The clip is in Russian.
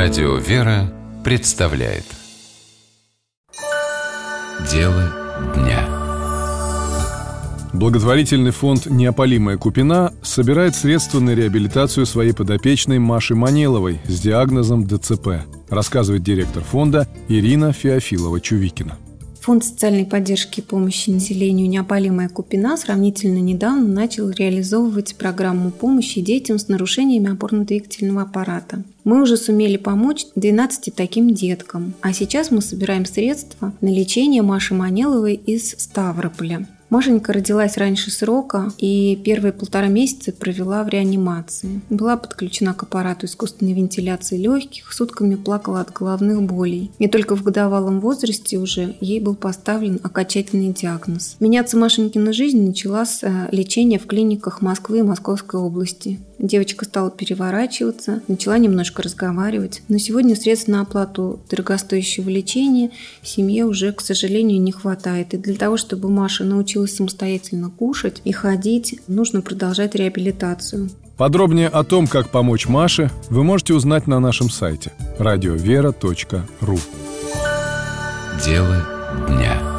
Радио «Вера» представляет Дело дня. Благотворительный фонд «Неопалимая Купина» собирает средства на реабилитацию своей подопечной Маши Манеловой с диагнозом ДЦП, рассказывает директор фонда Ирина Феофилова-Чувикина. Фонд социальной поддержки и помощи населению «Неопалимая Купина» сравнительно недавно начал реализовывать программу помощи детям с нарушениями опорно-двигательного аппарата. Мы уже сумели помочь 12 таким деткам, а сейчас мы собираем средства на лечение Маши Манеловой из Ставрополя. Машенька родилась раньше срока и первые 1,5 месяца провела в реанимации. Была подключена к аппарату искусственной вентиляции легких, сутками плакала от головных болей. И только в годовалом возрасте уже ей был поставлен окончательный диагноз. Меняться Машенькина жизнь начала с лечения в клиниках Москвы и Московской области. Девочка стала переворачиваться, начала немножко разговаривать. Но сегодня средств на оплату дорогостоящего лечения семье уже, к сожалению, не хватает. И для того, чтобы Маша научилась самостоятельно кушать и ходить, нужно продолжать реабилитацию. Подробнее о том, как помочь Маше, вы можете узнать на нашем сайте radiovera.ru. Дело дня.